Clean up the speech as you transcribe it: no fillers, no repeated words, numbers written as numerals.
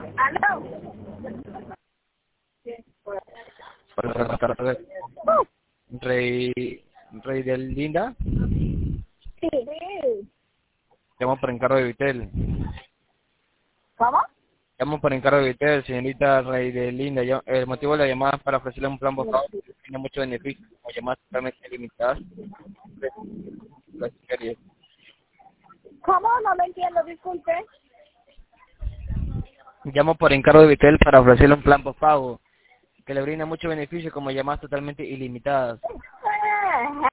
¿Aló? Hola, buenas tardes. Rey del Linda. Sí. Llamo por encargo de Vitel. ¿Cómo? Llamo por encargo de Vitel, señorita Rey del Linda. El motivo de la llamada es para ofrecerle un plan postpago que tiene muchos beneficios, como llamadas totalmente limitadas. ¿Cómo? No me entiendo, disculpe. Llamo por encargo de Vitel para ofrecerle un plan postpago que le brinda muchos beneficios, como llamadas totalmente ilimitadas.